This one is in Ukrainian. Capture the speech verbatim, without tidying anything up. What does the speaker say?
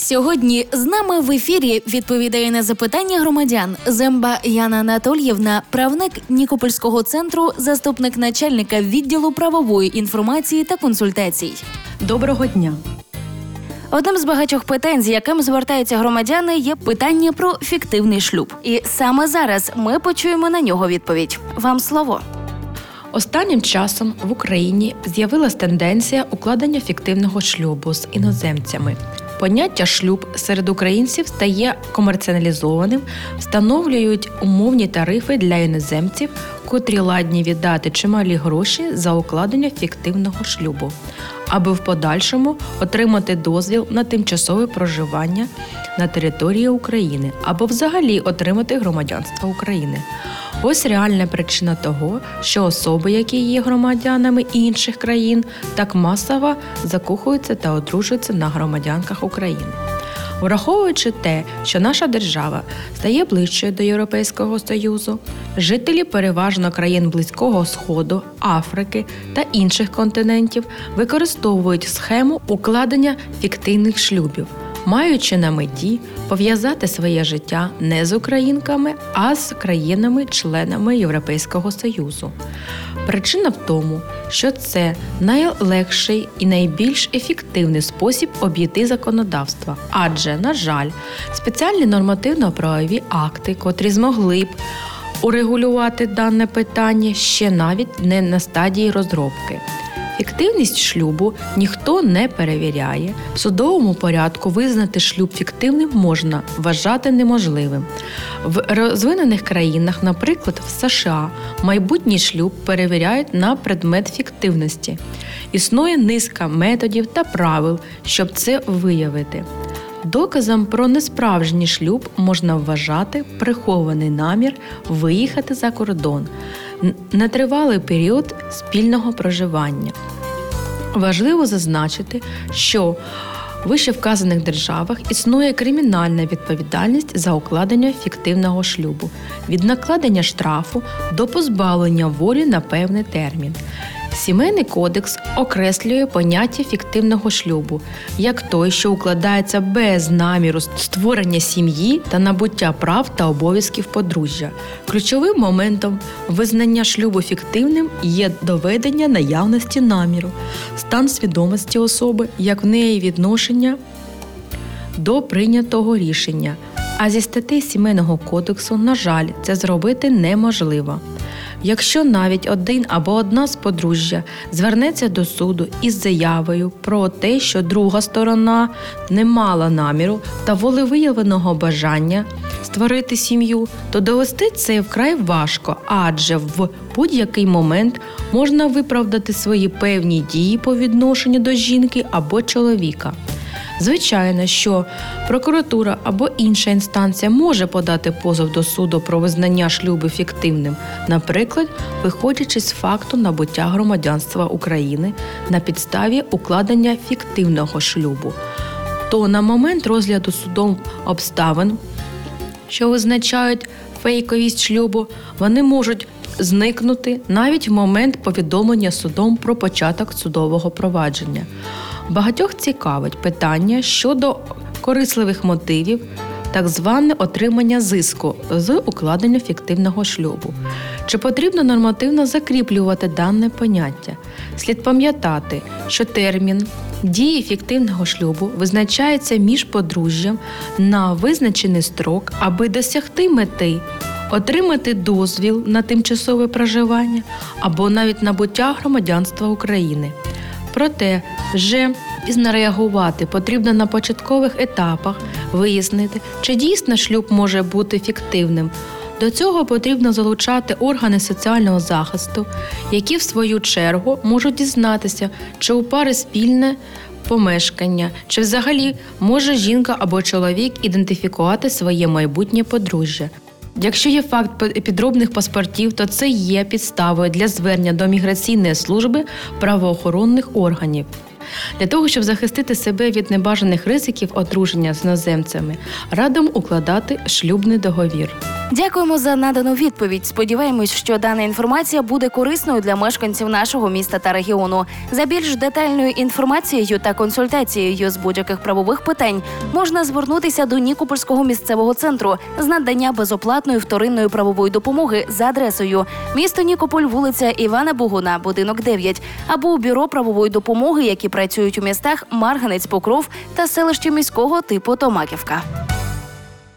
Сьогодні з нами в ефірі відповідає на запитання громадян Земба Яна Анатоліївна, правник Нікопольського центру, заступник начальника відділу правової інформації та консультацій. Доброго дня! Одним з багатьох питань, з яким звертаються громадяни, є питання про фіктивний шлюб. І саме зараз ми почуємо на нього відповідь. Вам слово. Останнім часом в Україні з'явилась тенденція укладення фіктивного шлюбу з іноземцями. Поняття «шлюб» серед українців стає комерціалізованим, встановлюють умовні тарифи для іноземців, котрі ладні віддати чималі гроші за укладення фіктивного шлюбу, аби в подальшому отримати дозвіл на тимчасове проживання на території України або взагалі отримати громадянство України. Ось реальна причина того, що особи, які є громадянами інших країн, так масово закохуються та одружуються на громадянках України. Враховуючи те, що наша держава стає ближчою до Європейського Союзу, жителі переважно країн Близького Сходу, Африки та інших континентів використовують схему укладення фіктивних шлюбів, маючи на меті пов'язати своє життя не з українками, а з країнами-членами Європейського Союзу. Причина в тому, що це найлегший і найбільш ефективний спосіб обійти законодавство, адже, на жаль, спеціальні нормативно-правові акти, котрі змогли б урегулювати дане питання, ще навіть не на стадії розробки. Фіктивність шлюбу ніхто не перевіряє. В судовому порядку визнати шлюб фіктивним можна вважати неможливим. В розвинених країнах, наприклад, в США, майбутній шлюб перевіряють на предмет фіктивності. Існує низка методів та правил, щоб це виявити. Доказом про несправжній шлюб можна вважати прихований намір виїхати за кордон на тривалий період спільного проживання. Важливо зазначити, що в вищевказаних державах існує кримінальна відповідальність за укладення фіктивного шлюбу – від накладення штрафу до позбавлення волі на певний термін. Сімейний кодекс окреслює поняття фіктивного шлюбу як той, що укладається без наміру створення сім'ї та набуття прав та обов'язків подружжя. Ключовим моментом визнання шлюбу фіктивним є доведення наявності наміру, стан свідомості особи, як в неї відношення до прийнятого рішення. А зі статей Сімейного кодексу, на жаль, це зробити неможливо. Якщо навіть один або одна з подружжя звернеться до суду із заявою про те, що друга сторона не мала наміру та волевиявленого бажання створити сім'ю, то довести це вкрай важко, адже в будь-який момент можна виправдати свої певні дії по відношенню до жінки або чоловіка. Звичайно, що прокуратура або інша інстанція може подати позов до суду про визнання шлюбу фіктивним, наприклад, виходячи з факту набуття громадянства України на підставі укладення фіктивного шлюбу. То на момент розгляду судом обставин, що визначають фейковість шлюбу, вони можуть зникнути навіть в момент повідомлення судом про початок судового провадження. Багатьох цікавить питання щодо корисливих мотивів, так зване отримання зиску з укладення фіктивного шлюбу. Чи потрібно нормативно закріплювати дане поняття? Слід пам'ятати, що термін дії фіктивного шлюбу визначається між подружжям на визначений строк, аби досягти мети, отримати дозвіл на тимчасове проживання або навіть набуття громадянства України. Проте, вже пізно реагувати потрібно на початкових етапах вияснити, чи дійсно шлюб може бути фіктивним. До цього потрібно залучати органи соціального захисту, які в свою чергу можуть дізнатися, чи у пари спільне помешкання, чи взагалі може жінка або чоловік ідентифікувати своє майбутнє подружжя. Якщо є факт підробних паспортів, то це є підставою для звернення до міграційної служби правоохоронних органів. Для того, щоб захистити себе від небажаних ризиків одруження з іноземцями, радимо укладати шлюбний договір. Дякуємо за надану відповідь. Сподіваємось, що дана інформація буде корисною для мешканців нашого міста та регіону. За більш детальною інформацією та консультацією з будь-яких правових питань можна звернутися до Нікопольського місцевого центру з надання безоплатної вторинної правової допомоги за адресою місто Нікополь, вулиця Івана Богуна, будинок дев'ять, або у бюро правової допомоги, які працюють у містах Марганець, Покров та селищі міського типу Томаківка.